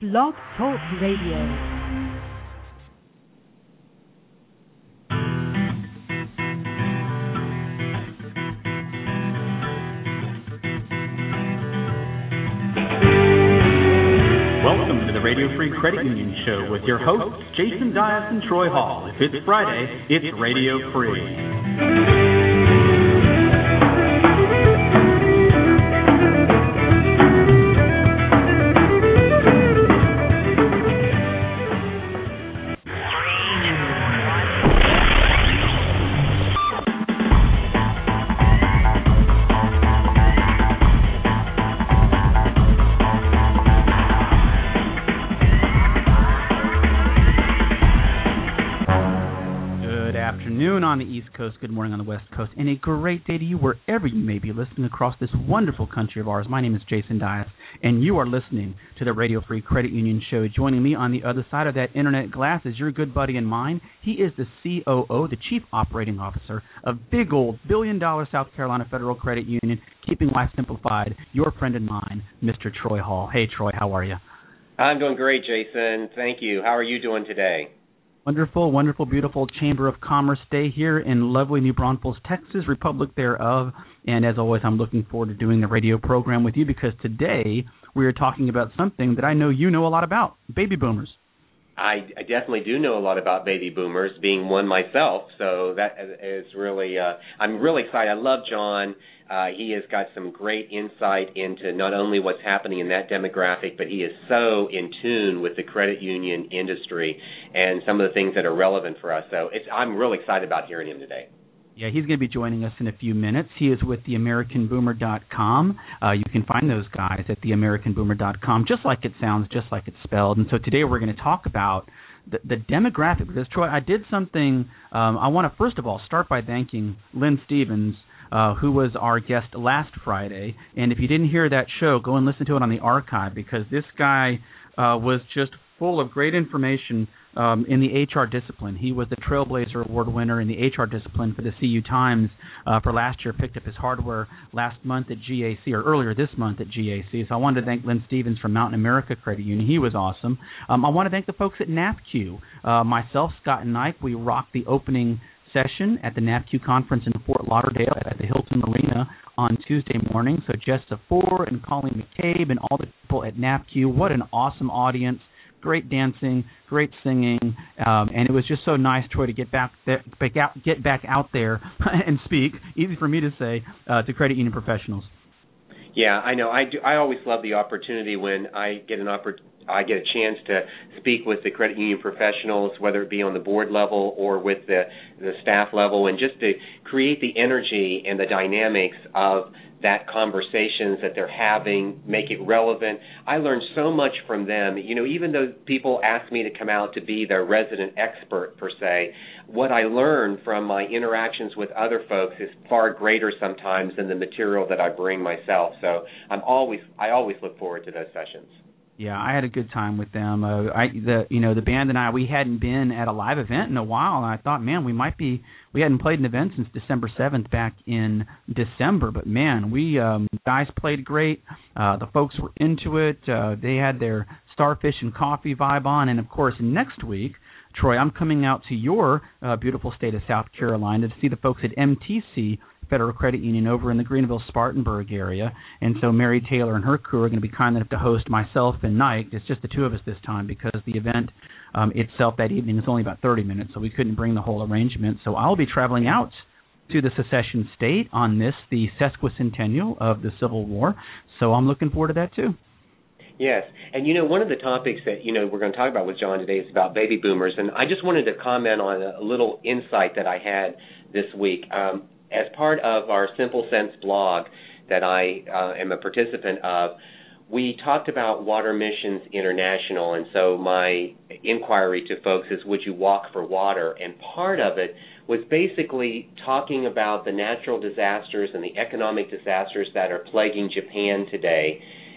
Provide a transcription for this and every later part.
Blog Talk Radio. Radio Free Credit Union Show with your hosts, Jason Dias and Troy Hall. If it's Friday, it's Radio Free. On the East Coast, good morning on the West Coast, and a great day to you wherever you may be listening across this wonderful country of ours. My name is Jason Dias, and you are listening to the Radio Free Credit Union Show. Joining me on the other side of that internet glass is your good buddy and mine. He is the COO, the Chief Operating Officer of big old billion-dollar South Carolina Federal Credit Union, keeping life simplified, your friend and mine, Mr. Troy Hall. Hey, Troy, how are you? I'm doing great, Jason. Thank you. How are you doing today? Wonderful, wonderful, beautiful Chamber of Commerce Day here in lovely New Braunfels, Texas, Republic thereof. And as always, I'm looking forward to doing the radio program with you because today we are talking about something that I know you know a lot about, baby boomers. I definitely do know a lot about baby boomers, being one myself. So that is really, I'm really excited. I love John. He has got some great insight into not only what's happening in that demographic, but he is so in tune with the credit union industry and some of the things that are relevant for us. So I'm really excited about hearing him today. Yeah, he's going to be joining us in a few minutes. He is with theamericanboomer.com. You can find those guys at theamericanboomer.com, just like it sounds, just like it's spelled. And so today we're going to talk about the demographic. Because, Troy, I did something. I want to, first of all, start by thanking Lynn Stevens, who was our guest last Friday. And if you didn't hear that show, go and listen to it on the archive, because this guy was just full of great information in the HR discipline. He was the Trailblazer Award winner in the HR discipline for the CU Times for last year, picked up his hardware last month at GAC, or earlier this month at GAC. So I wanted to thank Lynn Stevens from Mountain America Credit Union. He was awesome. I want to thank the folks at NAFQ. Myself, Scott, and Nike, we rocked the opening session at the NAFQ conference in Fort Lauderdale at the Hilton Marina on Tuesday morning. So Jess Safour and Colleen McCabe and all the people at NAFQ, what an awesome audience. Great dancing, great singing, and it was just so nice, Troy, to get back out there and speak. Easy for me to say to credit union professionals. Yeah, I know. I do. I always love the opportunity when I get a chance to speak with the credit union professionals, whether it be on the board level or with the staff level, and just to create the energy and the dynamics of that conversations that they're having, make it relevant. I learned so much from them. You know, even though people ask me to come out to be their resident expert per se, what I learned from my interactions with other folks is far greater sometimes than the material that I bring myself. So I always look forward to those sessions. Yeah, I had a good time with them. The band and I, we hadn't been at a live event in a while, and I thought, man, we hadn't played an event since December 7th back in December, but man, we guys played great. The folks were into it. They had their starfish and coffee vibe on, and of course, next week, Troy, I'm coming out to your beautiful state of South Carolina to see the folks at MTC Federal Credit Union over in the Greenville-Spartanburg area. And so Mary Taylor and her crew are going to be kind enough to host myself and Nike. It's just the two of us this time because the event itself that evening is only about 30 minutes, so we couldn't bring the whole arrangement. So I'll be traveling out to the secession state on this, the sesquicentennial of the Civil War. So I'm looking forward to that too. Yes, and one of the topics that we're going to talk about with John today is about baby boomers, and I just wanted to comment on a little insight that I had this week. As part of our Simple Sense blog that I am a participant of, we talked about Water Missions International, and so my inquiry to folks is, would you walk for water? And part of it was basically talking about the natural disasters and the economic disasters that are plaguing Japan today,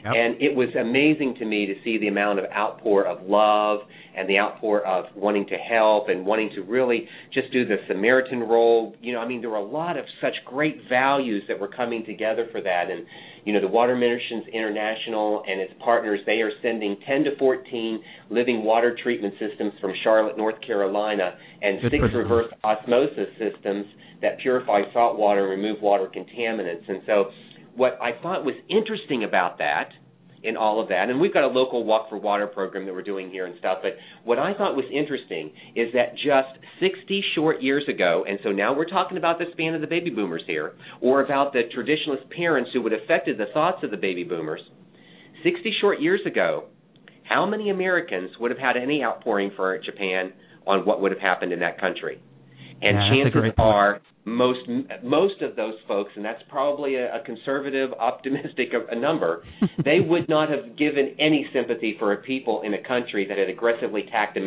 Yep. And it was amazing to me to see the amount of outpour of love and the outpour of wanting to help and wanting to really just do the Samaritan role. There were a lot of such great values that were coming together for that. And, the Water Missions International and its partners, they are sending 10 to 14 living water treatment systems from Charlotte, North Carolina, and 6 reverse osmosis systems that purify salt water and remove water contaminants. And so what I thought was interesting about that, in all of that, and we've got a local Walk for Water program that we're doing here and stuff, but what I thought was interesting is that just 60 short years ago, and so now we're talking about the span of the baby boomers here, or about the traditionalist parents who would have affected the thoughts of the baby boomers, 60 short years ago, how many Americans would have had any outpouring for Japan on what would have happened in that country? And chances are most of those folks, and that's probably a conservative, optimistic a number, they would not have given any sympathy for a people in a country that had aggressively attacked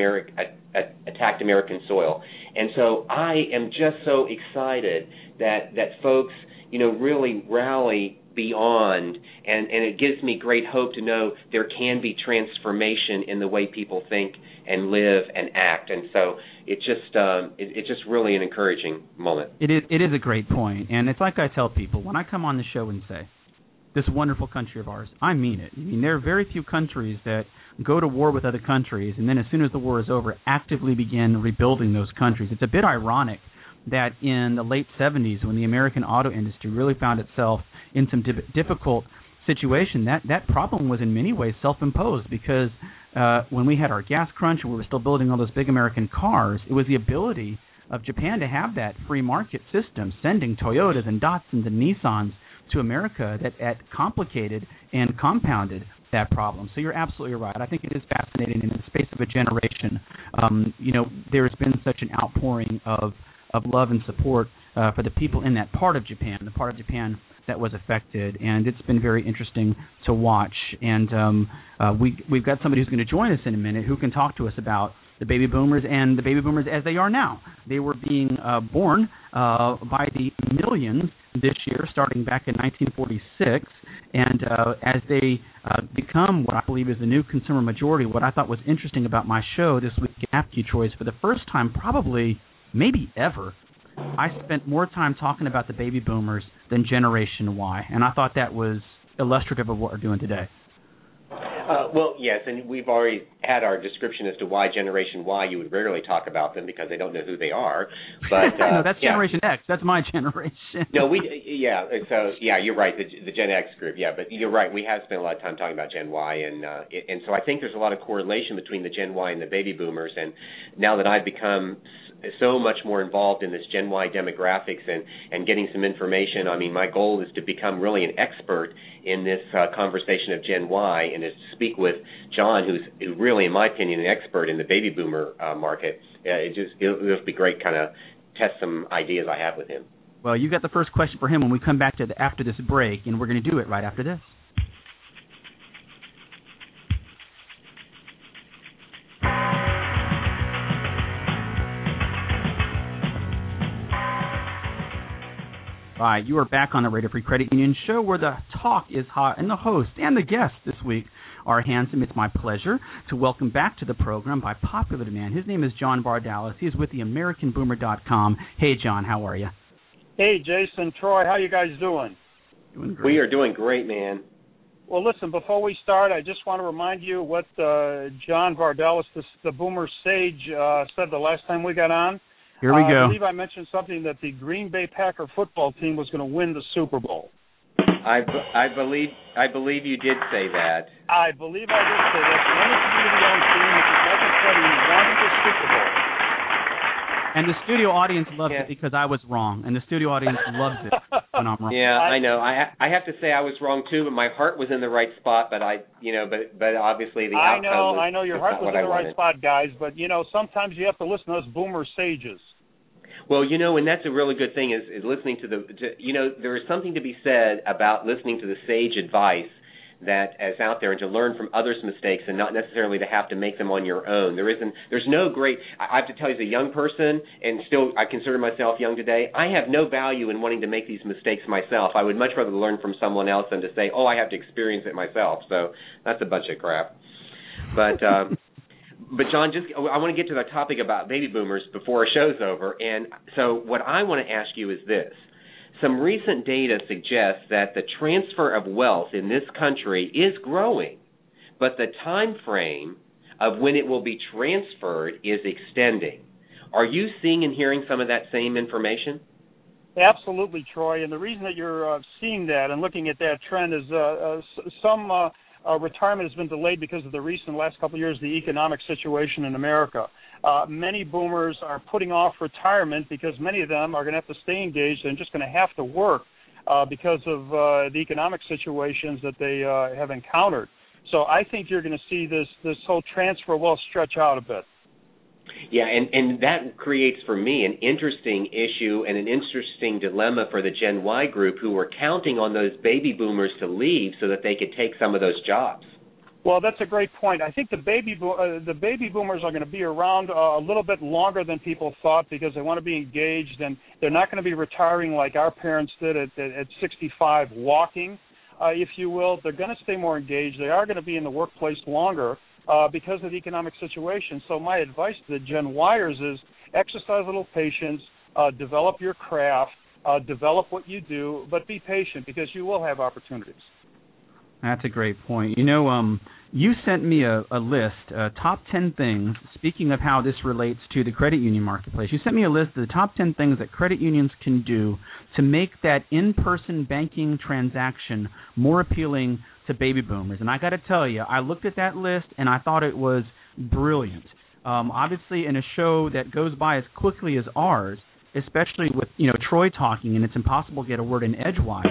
American soil. And so I am just so excited that folks, really rally beyond, and it gives me great hope to know there can be transformation in the way people think and live and act. And so it's just really an encouraging moment. It is a great point, and it's like I tell people when I come on the show and say, this wonderful country of ours, I mean it. There are very few countries that go to war with other countries and then as soon as the war is over, actively begin rebuilding those countries. It's a bit ironic that in the late 70s, when the American auto industry really found itself in some difficult situation, that problem was in many ways self-imposed, because when we had our gas crunch and we were still building all those big American cars, it was the ability of Japan to have that free market system, sending Toyotas and Datsuns and Nissans to America that complicated and compounded that problem. So you're absolutely right. I think it is fascinating in the space of a generation. There has been such an outpouring of love and support for the people in that part of Japan, the part of Japan that was affected, and it's been very interesting to watch. And we've got somebody who's going to join us in a minute who can talk to us about the baby boomers and the baby boomers as they are now. They were being born by the millions this year, starting back in 1946, and as they become what I believe is the new consumer majority, what I thought was interesting about my show this week at AppKey, for the first time probably maybe ever, I spent more time talking about the baby boomers than Generation Y, and I thought that was illustrative of what we're doing today. Well, yes, and we've already had our description as to why Generation Y, you would rarely talk about them because they don't know who they are. But no, that's Generation X. That's my generation. No, you're right, the Gen X group. Yeah, but you're right. We have spent a lot of time talking about Gen Y, and so I think there's a lot of correlation between the Gen Y and the baby boomers. And now that I've become so much more involved in this Gen Y demographics and getting some information, my goal is to become really an expert in this conversation of Gen Y, and to speak with John, who's really, in my opinion, an expert in the baby boomer market. It'll just be great, kind of test some ideas I have with him. Well, you got the first question for him when we come back after this break, and we're going to do it right after this. All right, you are back on the Radio Free Credit Union show, where the talk is hot and the host and the guest this week are handsome. It's my pleasure to welcome back to the program, by popular demand, his name is John Bardalis. He is with the AmericanBoomer.com. Hey, John, how are you? Hey, Jason, Troy, how you guys doing? Doing great. We are doing great, man. Well, listen, before we start, I just want to remind you what John Bardalis, the Boomer Sage, said the last time we got on. Here we go. I believe I mentioned something that the Green Bay Packer football team was going to win the Super Bowl. I believe you did say that. I believe I did say that. The only community-owned team, which is like I said, won the Super Bowl. And the studio audience loves it because I was wrong, and the studio audience loves it when I'm wrong. Yeah, I know. I have to say I was wrong too, but my heart was in the right spot. But but obviously the outcome. I know your heart was in the right spot, guys. But sometimes you have to listen to us Boomer Sages. Well, and that's a really good thing is listening to there is something to be said about listening to the sage advice that is out there, and to learn from others' mistakes and not necessarily to have to make them on your own. There's no great, I have to tell you as a young person, and still I consider myself young today, I have no value in wanting to make these mistakes myself. I would much rather learn from someone else than to say, oh, I have to experience it myself. So that's a bunch of crap. But John, I want to get to the topic about baby boomers before our show's over. And so what I want to ask you is this. Some recent data suggests that the transfer of wealth in this country is growing, but the time frame of when it will be transferred is extending. Are you seeing and hearing some of that same information? Absolutely, Troy. And the reason that you're seeing that and looking at that trend is some retirement has been delayed because of the recent last couple of years, the economic situation in America. Many boomers are putting off retirement because many of them are going to have to stay engaged and just going to have to work because of the economic situations that they have encountered. So I think you're going to see this whole transfer wealth stretch out a bit. Yeah, and that creates for me an interesting issue and an interesting dilemma for the Gen Y group who were counting on those baby boomers to leave so that they could take some of those jobs. Well, that's a great point. I think the baby boomers are going to be around a little bit longer than people thought because they want to be engaged, and they're not going to be retiring like our parents did at 65, walking, if you will. They're going to stay more engaged. They are going to be in the workplace longer because of the economic situation. So my advice to the Gen Yers is exercise a little patience, develop your craft, develop what you do, but be patient because you will have opportunities. That's a great point. You know, you sent me a list, top 10 things, speaking of how this relates to the credit union marketplace. You sent me a list of the top 10 things that credit unions can do to make that in-person banking transaction more appealing to baby boomers. And I got to tell you, I looked at that list and I thought it was brilliant. Obviously, in a show that goes by as quickly as ours, especially with, Troy talking, and it's impossible to get a word in edgewise,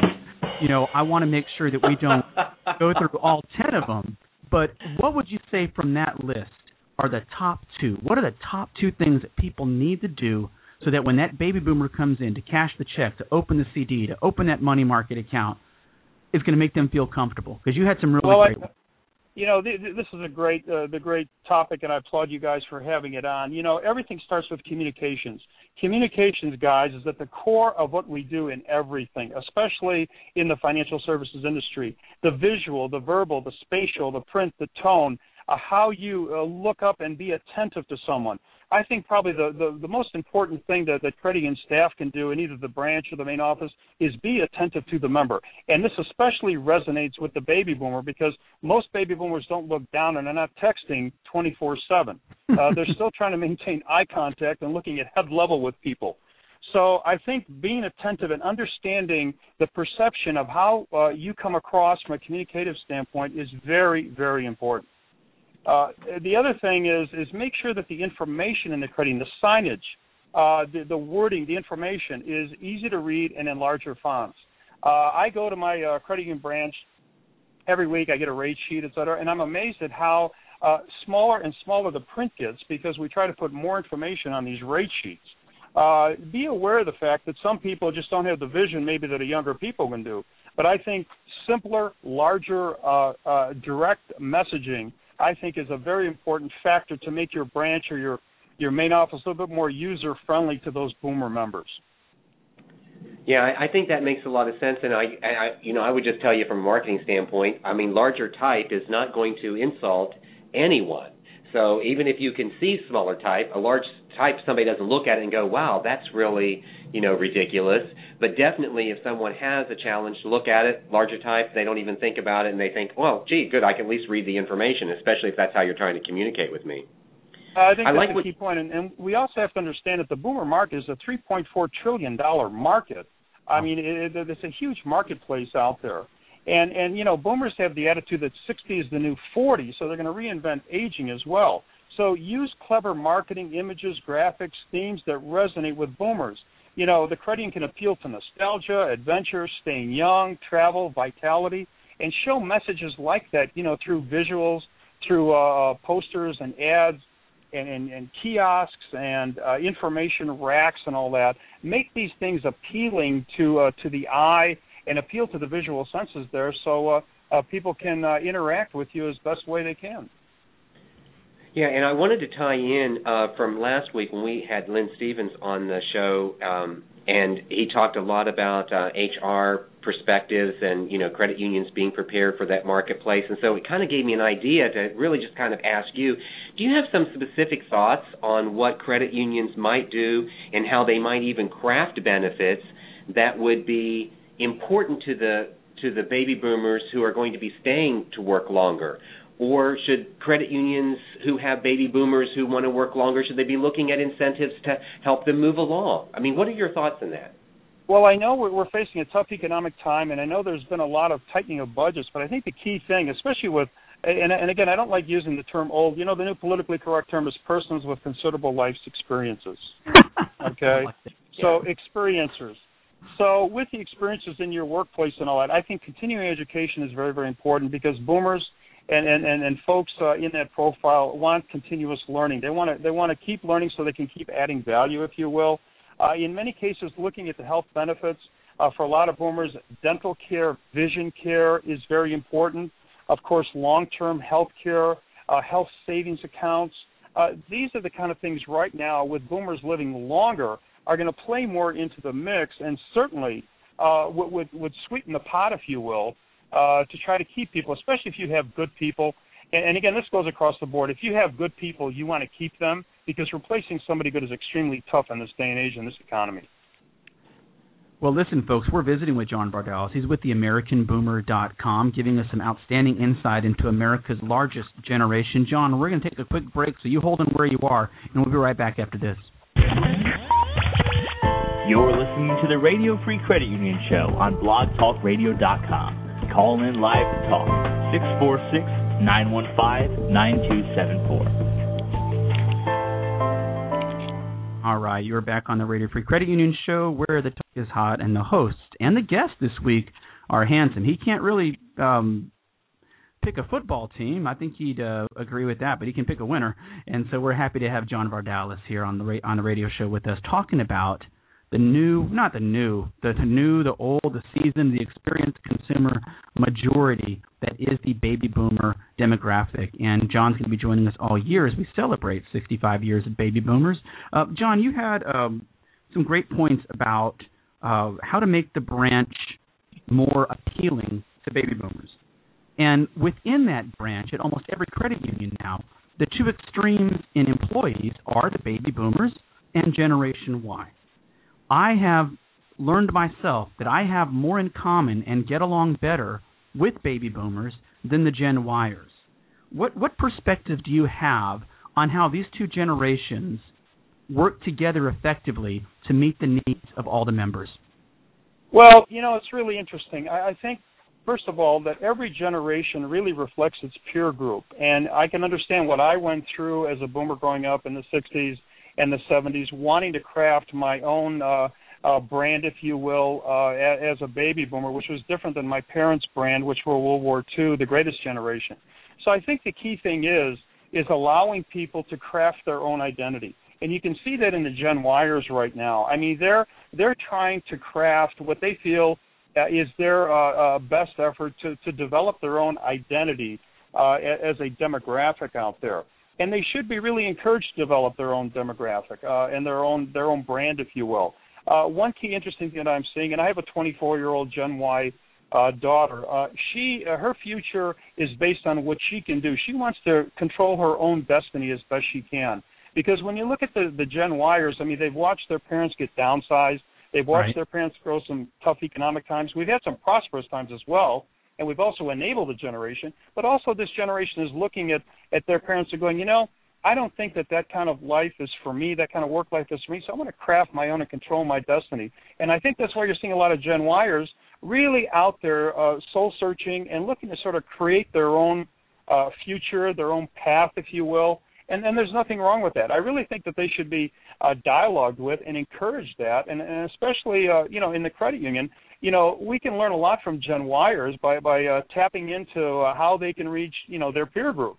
I want to make sure that we don't go through all 10 of them. But what would you say from that list are the top two? What are the top two things that people need to do so that when that baby boomer comes in to cash the check, to open the CD, to open that money market account, is going to make them feel comfortable? Because you had some really great ones. This is the great topic, and I applaud you guys for having it on. Everything starts with communications. Communications, guys, is at the core of what we do in everything, especially in the financial services industry. The visual, the verbal, the spatial, the print, the tone, how you look up and be attentive to someone. I think probably the most important thing that credit union staff can do in either the branch or the main office is be attentive to the member. And this especially resonates with the baby boomer because most baby boomers don't look down and they're not texting 24/7. They're still trying to maintain eye contact and looking at head level with people. So I think being attentive and understanding the perception of how you come across from a communicative standpoint is very, very important. The other thing is make sure that the information in the credit union, the signage, the wording, the information is easy to read and in larger fonts. I go to my credit union branch every week. I get a rate sheet, et cetera, and I'm amazed at how smaller and smaller the print gets because we try to put more information on these rate sheets. Be aware of the fact that some people just don't have the vision maybe that a younger people can do. But I think simpler, larger, direct messaging I think is a very important factor to make your branch or your main office a little bit more user-friendly to those boomer members. Yeah, I think that makes a lot of sense, and I would just tell you from a marketing standpoint, larger type is not going to insult anyone. So even if you can see smaller type, a large type, somebody doesn't look at it and go, wow, that's really, ridiculous. But definitely if someone has a challenge to look at it, larger type, they don't even think about it and they think, well, gee, good, I can at least read the information, especially if that's how you're trying to communicate with me. I think that's a key point. And we also have to understand that the boomer market is a $3.4 trillion market. I mean, it's a huge marketplace out there. And boomers have the attitude that 60 is the new 40, so they're going to reinvent aging as well. So use clever marketing, images, graphics, themes that resonate with boomers. The credit union can appeal to nostalgia, adventure, staying young, travel, vitality, and show messages like that, through visuals, through posters and ads and kiosks and information racks and all that. Make these things appealing to the eye and appeal to the visual senses there. So people can interact with you as best way they can. Yeah, and I wanted to tie in from last week when we had Lynn Stevens on the show, and he talked a lot about HR perspectives and, credit unions being prepared for that marketplace. And so it kind of gave me an idea to really just kind of ask you, do you have some specific thoughts on what credit unions might do and how they might even craft benefits that would be important to the baby boomers who are going to be staying to work longer? Or should credit unions who have baby boomers who want to work longer, should they be looking at incentives to help them move along? I mean, what are your thoughts on that? Well, I know we're facing a tough economic time, and I know there's been a lot of tightening of budgets, but I think the key thing, especially with, and again, I don't like using the term old, the new politically correct term is persons with considerable life experiences. Okay? So experiencers. So with the experiences in your workplace and all that, I think continuing education is very, very important because boomers and folks in that profile want continuous learning. They want to keep learning so they can keep adding value, if you will. In many cases, looking at the health benefits for a lot of boomers, dental care, vision care is very important. Of course, long-term health care, health savings accounts. These are the kind of things right now with boomers living longer are going to play more into the mix and certainly would sweeten the pot, if you will, to try to keep people, especially if you have good people. And again, this goes across the board. If you have good people, you want to keep them because replacing somebody good is extremely tough in this day and age in this economy. Well, listen, folks, we're visiting with John Vardalos. He's with the AmericanBoomer.com, giving us some outstanding insight into America's largest generation. John, we're going to take a quick break, so you hold on where you are, and we'll be right back after this. You're listening to the Radio Free Credit Union Show on blogtalkradio.com. Call in live to talk, 646-915-9274. All right, you're back on the Radio Free Credit Union Show where the talk is hot, and the host and the guest this week are handsome. He can't really pick a football team. I think he'd agree with that, but he can pick a winner. And so we're happy to have John Vardalos here on the radio show with us talking about the old, the seasoned, the experienced consumer majority that is the baby boomer demographic. And John's going to be joining us all year as we celebrate 65 years of baby boomers. John, you had some great points about how to make the branch more appealing to baby boomers. And within that branch, at almost every credit union now, the two extremes in employees are the baby boomers and Generation Y. I have learned myself that I have more in common and get along better with baby boomers than the Gen Yers. What perspective do you have on how these two generations work together effectively to meet the needs of all the members? Well, it's really interesting. I think, first of all, that every generation really reflects its peer group. And I can understand what I went through as a boomer growing up in the 60s and the 70s, wanting to craft my own brand, if you will, as a baby boomer, which was different than my parents' brand, which were World War II, the greatest generation. So I think the key thing is allowing people to craft their own identity. And you can see that in the Gen Yers right now. I mean, they're trying to craft what they feel is their best effort to develop their own identity as a demographic out there. And they should be really encouraged to develop their own demographic and their own brand, if you will. One key interesting thing that I'm seeing, and I have a 24-year-old Gen Y daughter. Her future is based on what she can do. She wants to control her own destiny as best she can. Because when you look at the Gen Yers, I mean, they've watched their parents get downsized. They've watched their parents go some tough economic times. We've had some prosperous times as well. And we've also enabled a generation, but also this generation is looking at their parents and going, I don't think that kind of life is for me, that kind of work life is for me, so I'm going to craft my own and control my destiny. And I think that's why you're seeing a lot of Gen Yers really out there soul-searching and looking to sort of create their own future, their own path, if you will. And there's nothing wrong with that. I really think that they should be dialogued with and encouraged that, and especially, in the credit union, we can learn a lot from Gen Yers by tapping into how they can reach, their peer group.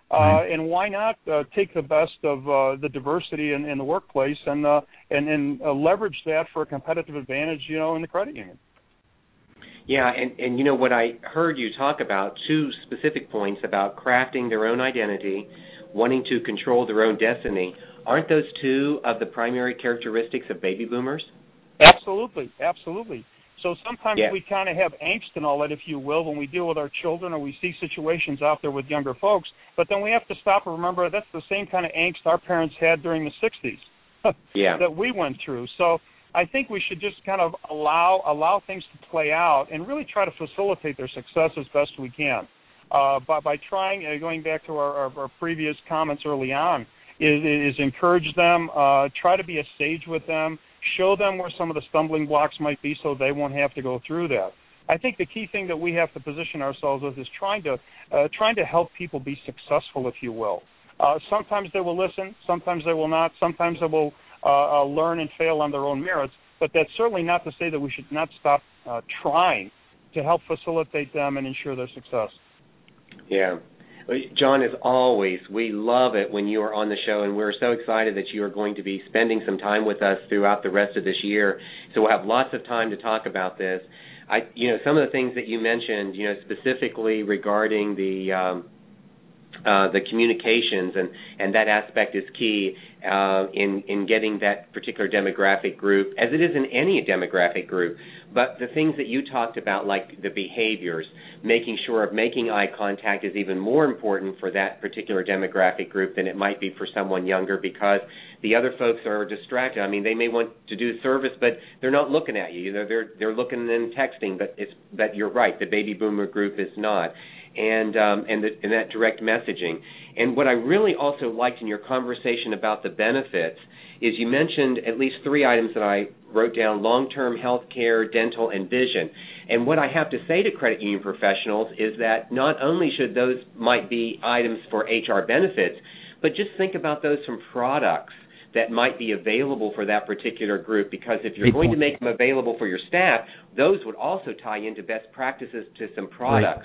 And why not take the best of the diversity in the workplace and leverage that for a competitive advantage, in the credit union. Yeah, and you know what I heard you talk about, two specific points about crafting their own identity, wanting to control their own destiny. Aren't those two of the primary characteristics of baby boomers? Absolutely, absolutely. So sometimes Yeah. we kind of have angst and all that, if you will, when we deal with our children or we see situations out there with younger folks. But then we have to stop and remember that's the same kind of angst our parents had during the 60s Yeah. that we went through. So I think we should just kind of allow things to play out and really try to facilitate their success as best we can. By trying, going back to our previous comments early on, is encourage them, try to be a sage with them, show them where some of the stumbling blocks might be so they won't have to go through that. I think the key thing that we have to position ourselves with is trying to help people be successful, if you will. Sometimes they will listen, sometimes they will not, sometimes they will learn and fail on their own merits, but that's certainly not to say that we should not stop trying to help facilitate them and ensure their success. Yeah. John, as always, we love it when you are on the show, and we're so excited that you are going to be spending some time with us throughout the rest of this year. So we'll have lots of time to talk about this. Some of the things that you mentioned, specifically regarding the communications, and that aspect is key in getting that particular demographic group, as it is in any demographic group. But the things that you talked about, like the behaviors, making sure of making eye contact is even more important for that particular demographic group than it might be for someone younger, because the other folks are distracted. I mean, they may want to do service, but they're not looking at you. They're looking and texting, but you're right, the baby boomer group is not. And that direct messaging. And what I really also liked in your conversation about the benefits is you mentioned at least three items that I wrote down: long-term health care, dental, and vision. And what I have to say to credit union professionals is that not only should those might be items for HR benefits, but just think about those from products that might be available for that particular group, because if you're going to make them available for your staff, those would also tie into best practices to some products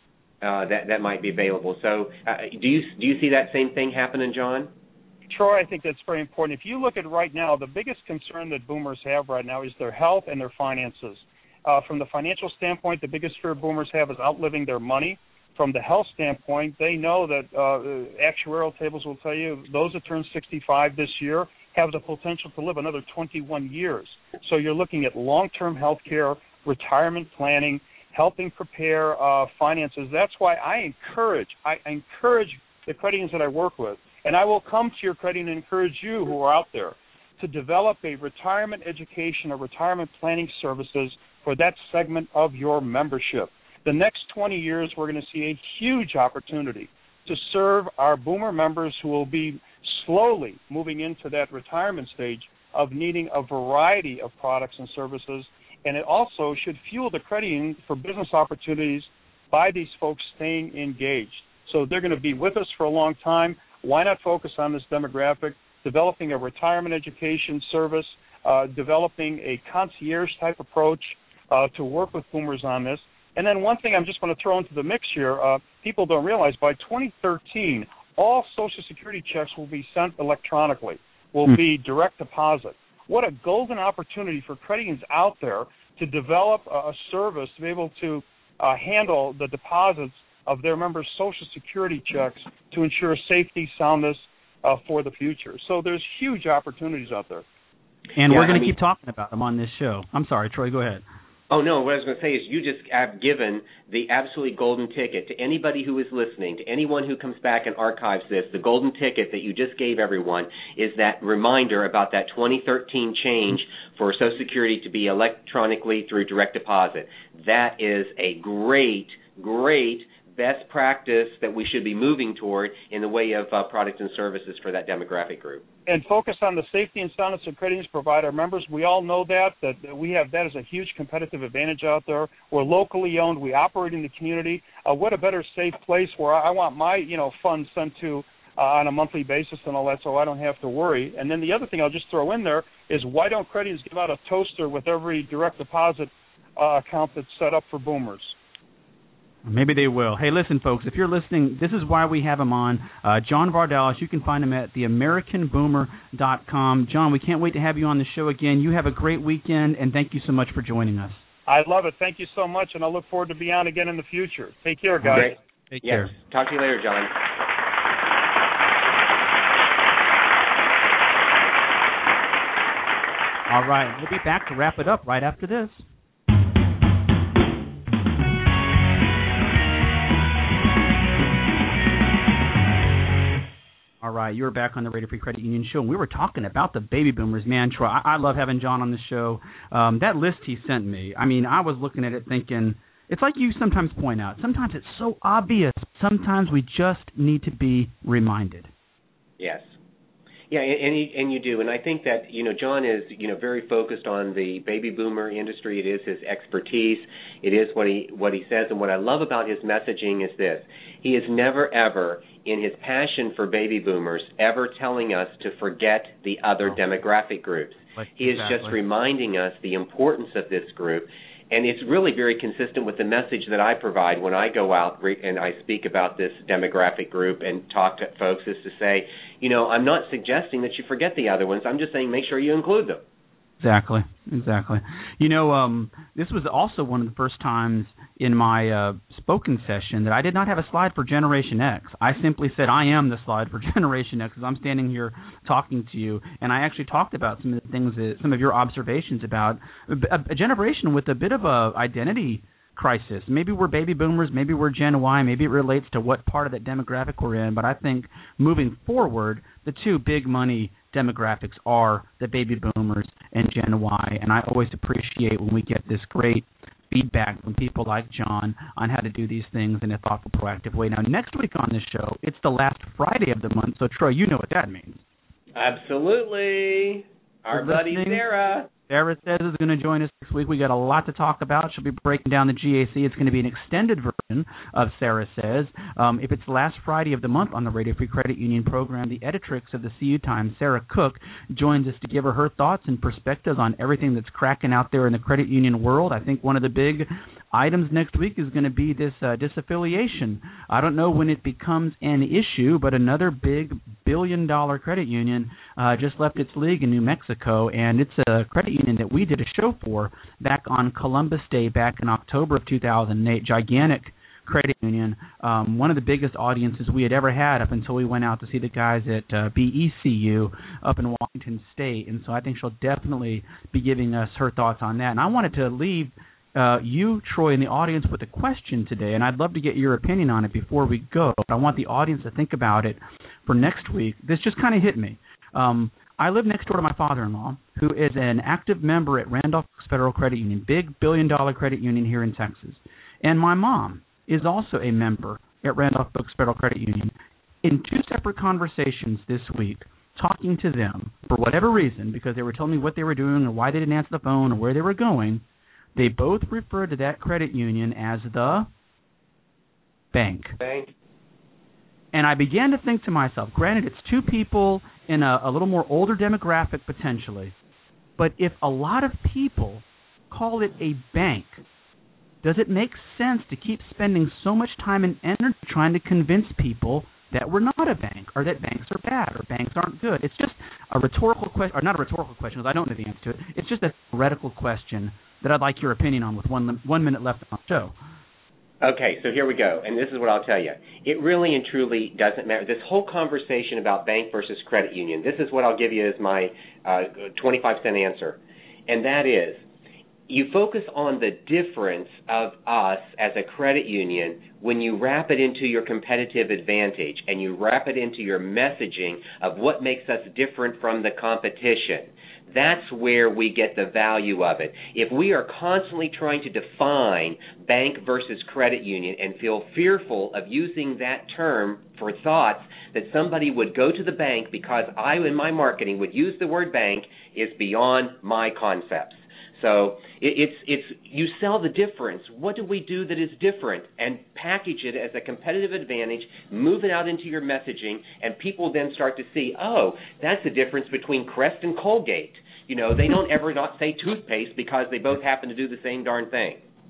that might be available. So do you see that same thing happening, John? Troy, I think that's very important. If you look at right now, the biggest concern that boomers have right now is their health and their finances. From the financial standpoint, the biggest fear boomers have is outliving their money. From the health standpoint, they know that actuarial tables will tell you those that turn 65 this year have the potential to live another 21 years. So you're looking at long-term health care, retirement planning, helping prepare finances. That's why I encourage the credit unions that I work with, and I will come to your credit union and encourage you who are out there to develop a retirement education or retirement planning services for that segment of your membership. The next 20 years, we're going to see a huge opportunity to serve our boomer members who will be slowly moving into that retirement stage of needing a variety of products and services. And it also should fuel the credit union for business opportunities by these folks staying engaged. So they're going to be with us for a long time. Why not focus on this demographic, developing a retirement education service, developing a concierge-type approach to work with boomers on this. And then one thing I'm just going to throw into the mix here, people don't realize, by 2013, all Social Security checks will be sent electronically, will be direct deposit. What a golden opportunity for credit unions out there to develop a service to be able to handle the deposits of their members' Social Security checks to ensure safety, soundness for the future. So there's huge opportunities out there. And we're going to keep talking about them on this show. I'm sorry, Troy, go ahead. Oh, no, what I was going to say is you just have given the absolutely golden ticket to anybody who is listening, to anyone who comes back and archives this. The golden ticket that you just gave everyone is that reminder about that 2013 change for Social Security to be electronically through direct deposit. That is a great best practice that we should be moving toward in the way of products and services for that demographic group. And focus on the safety and soundness of credit unions provide our members. We all know that we have that as a huge competitive advantage out there. We're locally owned. We operate in the community. What a better safe place where I want my funds sent to on a monthly basis and all that, so I don't have to worry. And then the other thing I'll just throw in there is, why don't credit unions give out a toaster with every direct deposit account that's set up for boomers? Maybe they will. Hey, listen, folks, if you're listening, this is why we have him on. John Vardalos, you can find him at theamericanboomer.com. John, we can't wait to have you on the show again. You have a great weekend, and thank you so much for joining us. I love it. Thank you so much, and I look forward to being on again in the future. Take care, guys. Great. Take care. Talk to you later, John. All right, we'll be back to wrap it up right after this. All right, you're back on the Radio Free Credit Union show, and we were talking about the baby boomers. Man, Troy, I love having John on the show. That list he sent me, I mean, I was looking at it thinking, it's like you sometimes point out, sometimes it's so obvious, sometimes we just need to be reminded. Yes. Yeah, and you do, and I think that John is very focused on the baby boomer industry. It is his expertise. It is what he says, and what I love about his messaging is this: he is never ever, in his passion for baby boomers, ever telling us to forget the other demographic groups. He is just reminding us the importance of this group. And it's really very consistent with the message that I provide when I go out and I speak about this demographic group and talk to folks, is to say, I'm not suggesting that you forget the other ones. I'm just saying make sure you include them. Exactly. This was also one of the first times in my spoken session that I did not have a slide for Generation X. I simply said I am the slide for Generation X as I'm standing here talking to you, and I actually talked about some of the things, some of your observations about a generation with a bit of a identity crisis. Maybe we're baby boomers, maybe we're Gen Y, maybe it relates to what part of that demographic we're in, but I think moving forward, the two big money demographics are the baby boomers and Gen Y, and I always appreciate when we get this great feedback from people like John on how to do these things in a thoughtful, proactive way. Now, next week on this show, it's the last Friday of the month, so Troy, you know what that means. Absolutely. Our buddy Sarah. Sarah Says is going to join us next week. We got a lot to talk about. She'll be breaking down the GAC. It's going to be an extended version of Sarah Says. If it's the last Friday of the month on the Radio Free Credit Union program, the editrix of the CU Times, Sarah Cook, joins us to give her thoughts and perspectives on everything that's cracking out there in the credit union world. I think one of the big items next week is going to be this disaffiliation. I don't know when it becomes an issue, but another big billion-dollar credit union just left its league in New Mexico, and it's a credit union that we did a show for back on Columbus Day back in October of 2008, gigantic credit union, one of the biggest audiences we had ever had up until we went out to see the guys at BECU up in Washington State, and so I think she'll definitely be giving us her thoughts on that. And I wanted to leave you, Troy, and the audience with a question today, and I'd love to get your opinion on it before we go. I want the audience to think about it for next week. This just kind of hit me. I live next door to my father-in-law, who is an active member at Randolph Federal Credit Union, big billion-dollar credit union here in Texas. And my mom is also a member at Randolph Federal Credit Union. In two separate conversations this week, talking to them for whatever reason, because they were telling me what they were doing or why they didn't answer the phone or where they were going, they both referred to that credit union as the bank. And I began to think to myself, granted, it's two people in a little more older demographic potentially, but if a lot of people call it a bank, does it make sense to keep spending so much time and energy trying to convince people that we're not a bank, or that banks are bad, or banks aren't good? It's just a rhetorical question, or not a rhetorical question, because I don't know the answer to it. It's just a theoretical question that I'd like your opinion on with 1 minute left on the show. Okay, so here we go, and this is what I'll tell you. It really and truly doesn't matter. This whole conversation about bank versus credit union, this is what I'll give you as my 25-cent answer, and that is, you focus on the difference of us as a credit union when you wrap it into your competitive advantage and you wrap it into your messaging of what makes us different from the competition. That's where we get the value of it. If we are constantly trying to define bank versus credit union and feel fearful of using that term for thoughts that somebody would go to the bank because I, in my marketing, would use the word bank, is beyond my concepts. So it's you sell the difference. What do we do that is different? And package it as a competitive advantage, move it out into your messaging, and people then start to see, oh, that's the difference between Crest and Colgate. They don't ever not say toothpaste because they both happen to do the same darn thing.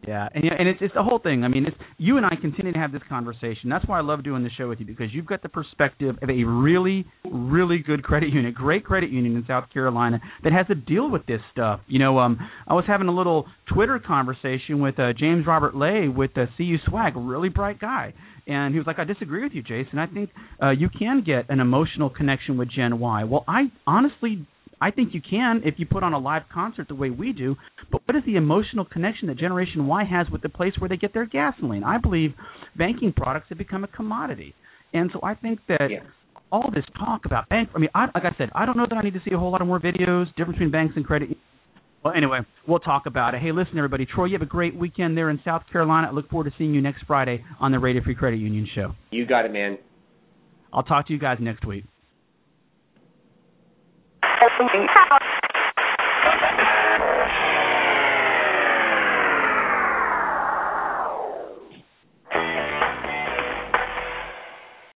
Yeah, and it's the whole thing. I mean, you and I continue to have this conversation. That's why I love doing the show with you, because you've got the perspective of a really, really good credit union, great credit union in South Carolina that has to deal with this stuff. You know, I was having a little Twitter conversation with James Robert Lay with CU Swag, a really bright guy. And he was like, I disagree with you, Jason. I think you can get an emotional connection with Gen Y. Well, I think you can if you put on a live concert the way we do, but what is the emotional connection that Generation Y has with the place where they get their gasoline? I believe banking products have become a commodity. And so I think that all this talk about bank, like I said, I don't know that I need to see a whole lot more videos, difference between banks and credit. Well, anyway, we'll talk about it. Hey, listen, everybody. Troy, you have a great weekend there in South Carolina. I look forward to seeing you next Friday on the Radio Free Credit Union Show. You got it, man. I'll talk to you guys next week.